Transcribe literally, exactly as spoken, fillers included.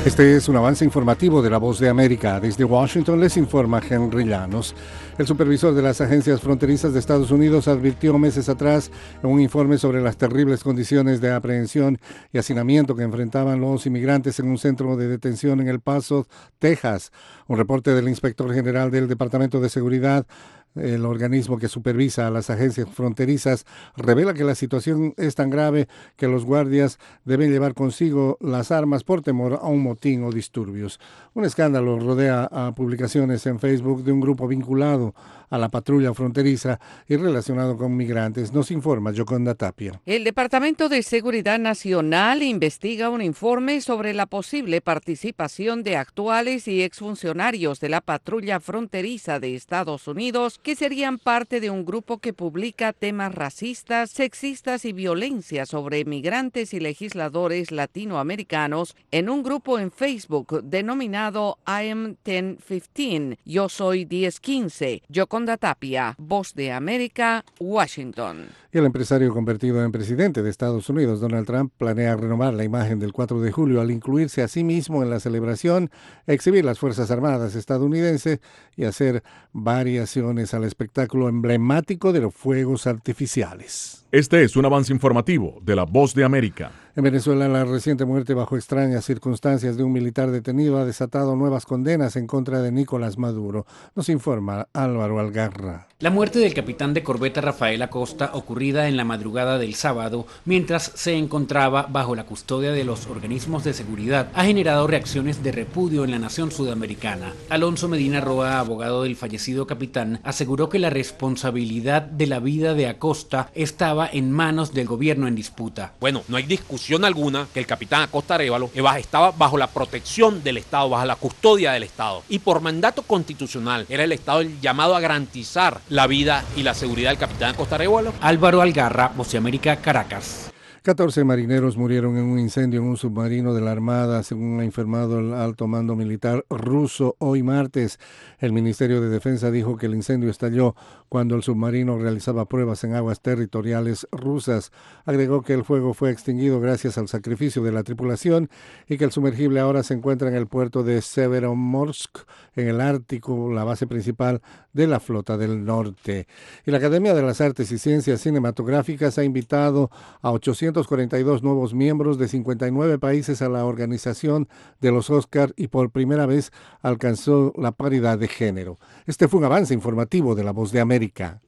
Este es un avance informativo de La Voz de América. Desde Washington les informa Henry Llanos. El supervisor de las agencias fronterizas de Estados Unidos advirtió meses atrás en un informe sobre las terribles condiciones de aprehensión y hacinamiento que enfrentaban los inmigrantes en un centro de detención en El Paso, Texas. Un reporte del inspector general del Departamento de Seguridad, el organismo que supervisa a las agencias fronterizas, revela que la situación es tan grave que los guardias deben llevar consigo las armas por temor a un motín o disturbios. Un escándalo rodea a publicaciones en Facebook de un grupo vinculado a la patrulla fronteriza y relacionado con migrantes. Nos informa Yoconda Tapia. El Departamento de Seguridad Nacional investiga un informe sobre la posible participación de actuales y exfuncionarios de la patrulla fronteriza de Estados Unidos que serían parte de un grupo que publica temas racistas, sexistas y violencia sobre migrantes y legisladores latinoamericanos en un grupo en Facebook denominado I am diez quince, Yo soy diez quince. Yoconda Tapia, Voz de América, Washington. El empresario convertido en presidente de Estados Unidos, Donald Trump, planea renovar la imagen del cuatro de julio al incluirse a sí mismo en la celebración, exhibir las Fuerzas Armadas estadounidenses y hacer variaciones al espectáculo emblemático de los fuegos artificiales. Este es un avance informativo de La Voz de América. En Venezuela, la reciente muerte bajo extrañas circunstancias de un militar detenido ha desatado nuevas condenas en contra de Nicolás Maduro. Nos informa Álvaro Algarra. La muerte del capitán de corbeta Rafael Acosta, ocurrida en la madrugada del sábado, mientras se encontraba bajo la custodia de los organismos de seguridad, ha generado reacciones de repudio en la nación sudamericana. Alonso Medina Roa, abogado del fallecido capitán, aseguró que la responsabilidad de la vida de Acosta estaba en manos del gobierno en disputa. Bueno, no hay discusión alguna que el capitán Acosta Arévalo estaba bajo la protección del Estado, bajo la custodia del Estado. Y por mandato constitucional era el Estado el llamado a garantizar la vida y la seguridad del capitán Acosta Arévalo. Álvaro Algarra, Voz de América, Caracas. catorce marineros murieron en un incendio en un submarino de la Armada, según ha informado el alto mando militar ruso hoy martes. El Ministerio de Defensa dijo que el incendio estalló cuando el submarino realizaba pruebas en aguas territoriales rusas. Agregó que el fuego fue extinguido gracias al sacrificio de la tripulación y que el sumergible ahora se encuentra en el puerto de Severomorsk, en el Ártico, la base principal de la Flota del Norte. Y la Academia de las Artes y Ciencias Cinematográficas ha invitado a ochocientos cuarenta y dos nuevos miembros de cincuenta y nueve países a la organización de los Oscar y por primera vez alcanzó la paridad de género. Este fue un avance informativo de La Voz de América.